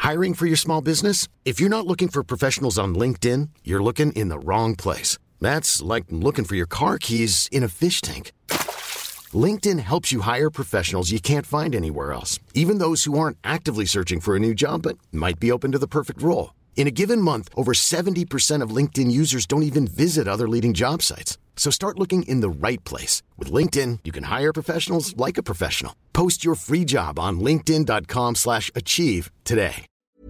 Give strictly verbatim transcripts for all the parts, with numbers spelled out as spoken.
Hiring for your small business? If you're not looking for professionals on LinkedIn, you're looking in the wrong place. That's like looking for your car keys in a fish tank. LinkedIn helps you hire professionals you can't find anywhere else, even those who aren't actively searching for a new job but might be open to the perfect role. In a given month, over seventy percent of LinkedIn users don't even visit other leading job sites. So start looking in the right place. With LinkedIn, you can hire professionals like a professional. Post your free job on linkedin.com slash achieve today.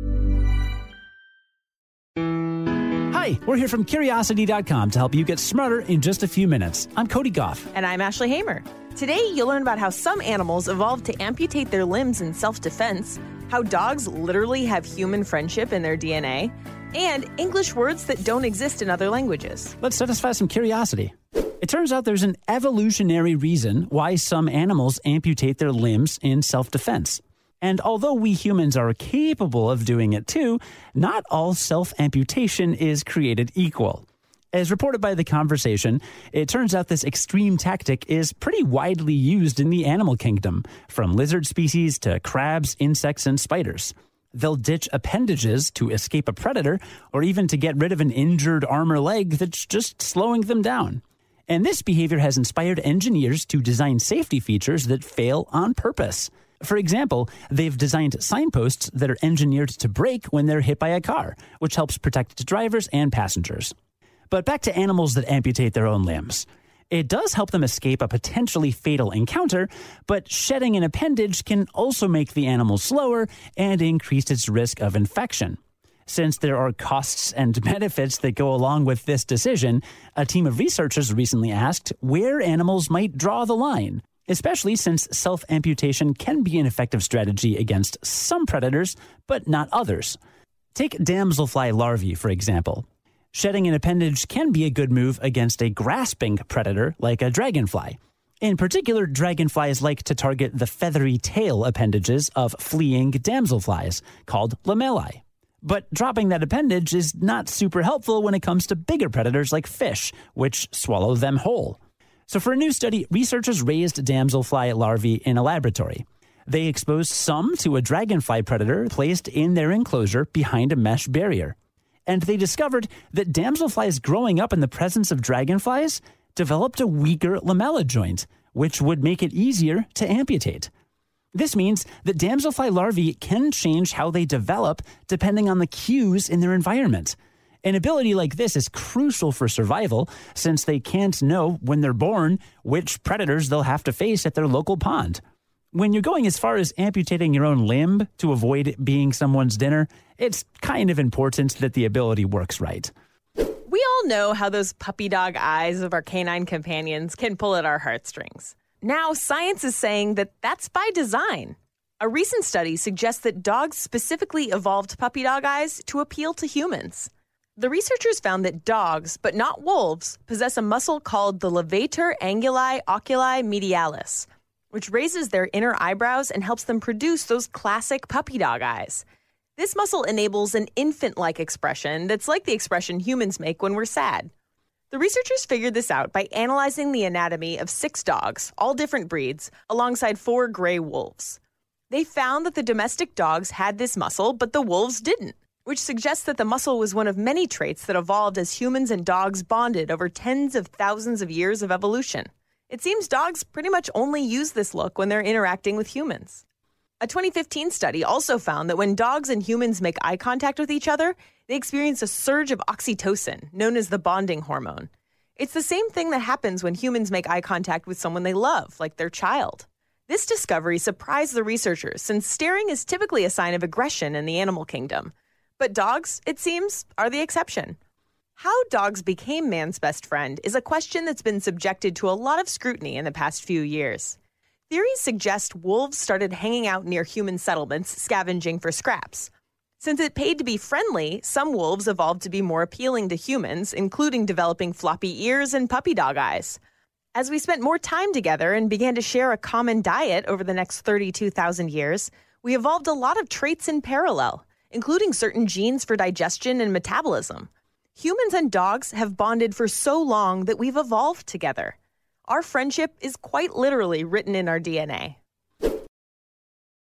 Hi, we're here from Curiosity dot com to help you get smarter in just a few minutes. I'm Cody Goff. And I'm Ashley Hamer. Today, you'll learn about how some animals evolved to amputate their limbs in self-defense, how dogs literally have human friendship in their D N A, and English words that don't exist in other languages. Let's satisfy some curiosity. It turns out there's an evolutionary reason why some animals amputate their limbs in self-defense. And although we humans are capable of doing it too, not all self-amputation is created equal. As reported by The Conversation, it turns out this extreme tactic is pretty widely used in the animal kingdom, from lizard species to crabs, insects, and spiders. They'll ditch appendages to escape a predator or even to get rid of an injured arm or leg that's just slowing them down. And this behavior has inspired engineers to design safety features that fail on purpose. For example, they've designed signposts that are engineered to break when they're hit by a car, which helps protect drivers and passengers. But back to animals that amputate their own limbs. It does help them escape a potentially fatal encounter, but shedding an appendage can also make the animal slower and increase its risk of infection. Since there are costs and benefits that go along with this decision, a team of researchers recently asked where animals might draw the line, especially since self-amputation can be an effective strategy against some predators, but not others. Take damselfly larvae, for example. Shedding an appendage can be a good move against a grasping predator like a dragonfly. In particular, dragonflies like to target the feathery tail appendages of fleeing damselflies, called lamellae. But dropping that appendage is not super helpful when it comes to bigger predators like fish, which swallow them whole. So for a new study, researchers raised damselfly larvae in a laboratory. They exposed some to a dragonfly predator placed in their enclosure behind a mesh barrier. And they discovered that damselflies growing up in the presence of dragonflies developed a weaker lamella joint, which would make it easier to amputate. This means that damselfly larvae can change how they develop depending on the cues in their environment. An ability like this is crucial for survival since they can't know when they're born which predators they'll have to face at their local pond. When you're going as far as amputating your own limb to avoid being someone's dinner, it's kind of important that the ability works right. We all know how those puppy dog eyes of our canine companions can pull at our heartstrings. Now, science is saying that that's by design. A recent study suggests that dogs specifically evolved puppy dog eyes to appeal to humans. The researchers found that dogs, but not wolves, possess a muscle called the levator anguli oculi medialis, which raises their inner eyebrows and helps them produce those classic puppy dog eyes. This muscle enables an infant-like expression that's like the expression humans make when we're sad. The researchers figured this out by analyzing the anatomy of six dogs, all different breeds, alongside four gray wolves. They found that the domestic dogs had this muscle, but the wolves didn't, which suggests that the muscle was one of many traits that evolved as humans and dogs bonded over tens of thousands of years of evolution. It seems dogs pretty much only use this look when they're interacting with humans. A twenty fifteen study also found that when dogs and humans make eye contact with each other, they experience a surge of oxytocin, known as the bonding hormone. It's the same thing that happens when humans make eye contact with someone they love, like their child. This discovery surprised the researchers, since staring is typically a sign of aggression in the animal kingdom. But dogs, it seems, are the exception. How dogs became man's best friend is a question that's been subjected to a lot of scrutiny in the past few years. Theories suggest wolves started hanging out near human settlements, scavenging for scraps. Since it paid to be friendly, some wolves evolved to be more appealing to humans, including developing floppy ears and puppy dog eyes. As we spent more time together and began to share a common diet over the next thirty-two thousand years, we evolved a lot of traits in parallel, including certain genes for digestion and metabolism. Humans and dogs have bonded for so long that we've evolved together. Our friendship is quite literally written in our D N A.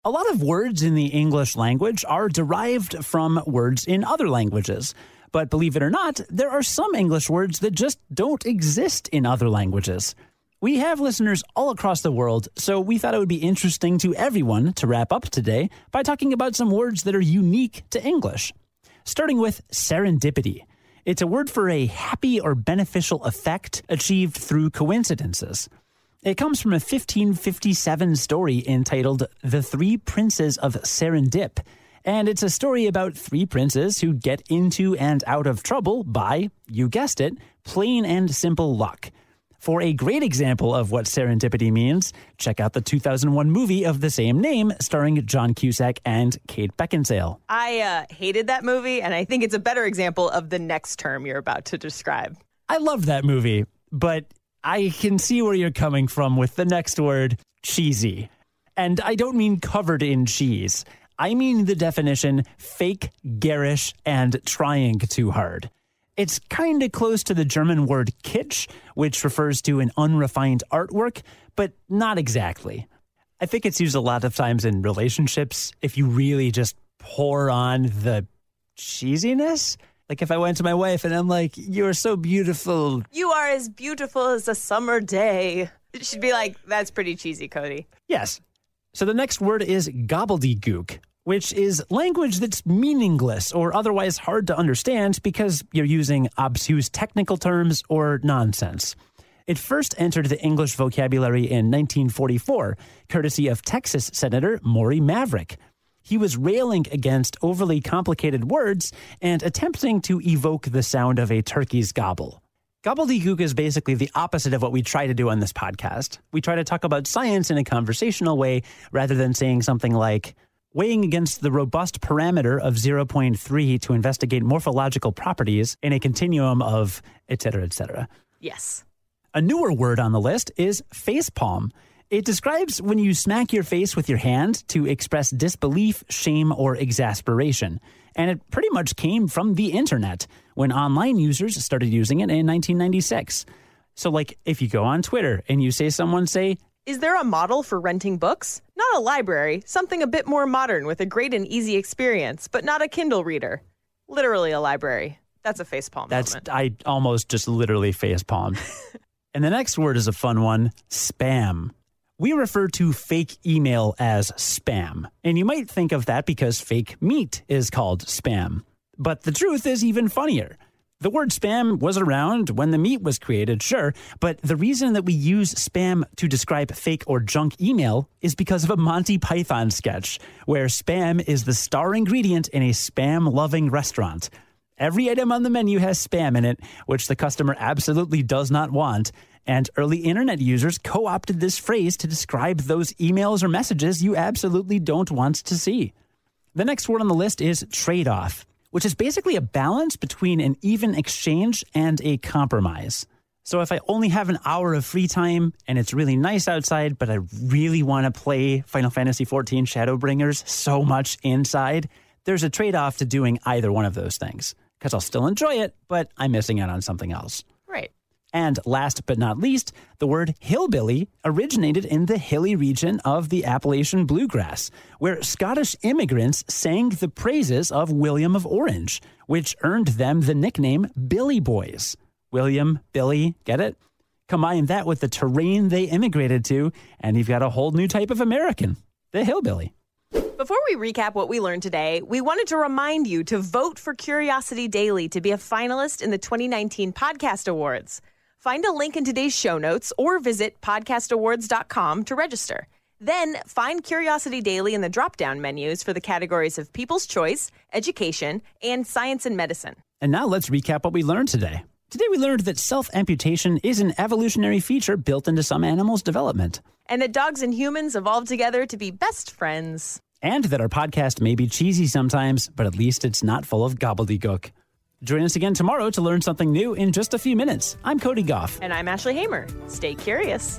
A lot of words in the English language are derived from words in other languages. But believe it or not, there are some English words that just don't exist in other languages. We have listeners all across the world, so we thought it would be interesting to everyone to wrap up today by talking about some words that are unique to English. Starting with serendipity. It's a word for a happy or beneficial effect achieved through coincidences. It comes from a fifteen fifty-seven story entitled The Three Princes of Serendip, and it's a story about three princes who get into and out of trouble by, you guessed it, plain and simple luck. For a great example of what serendipity means, check out the two thousand one movie of the same name starring John Cusack and Kate Beckinsale. I uh, hated that movie, and I think it's a better example of the next term you're about to describe. I love that movie, but I can see where you're coming from with the next word, cheesy. And I don't mean covered in cheese. I mean the definition fake, garish, and trying too hard. It's kind of close to the German word kitsch, which refers to an unrefined artwork, but not exactly. I think it's used a lot of times in relationships if you really just pour on the cheesiness. Like if I went to my wife and I'm like, you're so beautiful. You are as beautiful as a summer day. She'd be like, that's pretty cheesy, Cody. Yes. So the next word is gobbledygook, which is language that's meaningless or otherwise hard to understand because you're using obtuse technical terms or nonsense. It first entered the English vocabulary in nineteen forty-four, courtesy of Texas Senator Maury Maverick. He was railing against overly complicated words and attempting to evoke the sound of a turkey's gobble. Gobbledygook is basically the opposite of what we try to do on this podcast. We try to talk about science in a conversational way rather than saying something like, weighing against the robust parameter of zero point three to investigate morphological properties in a continuum of et cetera, et cetera. Yes. A newer word on the list is facepalm. It describes when you smack your face with your hand to express disbelief, shame, or exasperation. And it pretty much came from the internet when online users started using it in nineteen ninety-six. So like if you go on Twitter and you say someone say, is there a model for renting books? Not a library, something a bit more modern with a great and easy experience, but not a Kindle reader. Literally a library. That's a facepalm That's moment. I almost just literally facepalmed. And the next word is a fun one, spam. We refer to fake email as spam. And you might think of that because fake meat is called spam. But the truth is even funnier. The word spam was around when the meat was created, sure, but the reason that we use spam to describe fake or junk email is because of a Monty Python sketch where spam is the star ingredient in a spam-loving restaurant. Every item on the menu has spam in it, which the customer absolutely does not want, and early internet users co-opted this phrase to describe those emails or messages you absolutely don't want to see. The next word on the list is trade-off, which is basically a balance between an even exchange and a compromise. So if I only have an hour of free time and it's really nice outside, but I really want to play Final Fantasy fourteen Shadowbringers so much inside, there's a trade-off to doing either one of those things. Because I'll still enjoy it, but I'm missing out on something else. Right. And last but not least, the word hillbilly originated in the hilly region of the Appalachian bluegrass, where Scottish immigrants sang the praises of William of Orange, which earned them the nickname Billy Boys. William, Billy, get it? Combine that with the terrain they immigrated to, and you've got a whole new type of American, the hillbilly. Before we recap what we learned today, we wanted to remind you to vote for Curiosity Daily to be a finalist in the twenty nineteen Podcast Awards. Find a link in today's show notes or visit podcast awards dot com to register. Then find Curiosity Daily in the drop-down menus for the categories of People's Choice, Education, and Science and Medicine. And now let's recap what we learned today. Today we learned that self-amputation is an evolutionary feature built into some animals' development. And that dogs and humans evolved together to be best friends. And that our podcast may be cheesy sometimes, but at least it's not full of gobbledygook. Join us again tomorrow to learn something new in just a few minutes. I'm Cody Goff. And I'm Ashley Hamer. Stay curious.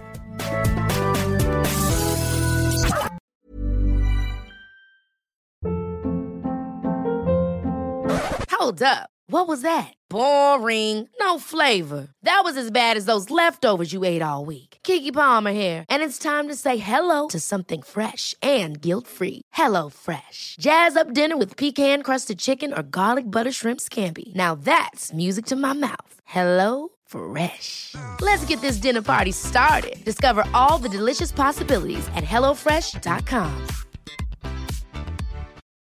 Hold up. What was that? Boring. No flavor. That was as bad as those leftovers you ate all week. Keke Palmer here, and it's time to say hello to something fresh and guilt-free. Hello Fresh. Jazz up dinner with pecan-crusted chicken or garlic butter shrimp scampi. Now that's music to my mouth. Hello Fresh. Let's get this dinner party started. Discover all the delicious possibilities at hello fresh dot com.